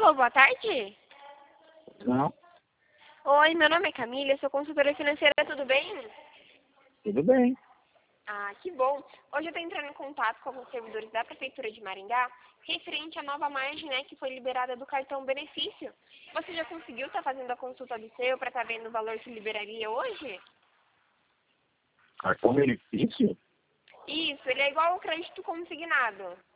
Alô, boa tarde. Não, Oi, meu nome é Camila, eu sou consultora financeira, tudo bem? tudo bem. Ah, que bom. Hoje eu estou entrando em contato com alguns servidores da Prefeitura de Maringá, referente à nova margem, né, que foi liberada do cartão benefício. Você já conseguiu estar fazendo a consulta do seu para estar vendo o valor que liberaria hoje? Cartão benefício? Isso, ele é igual ao crédito consignado.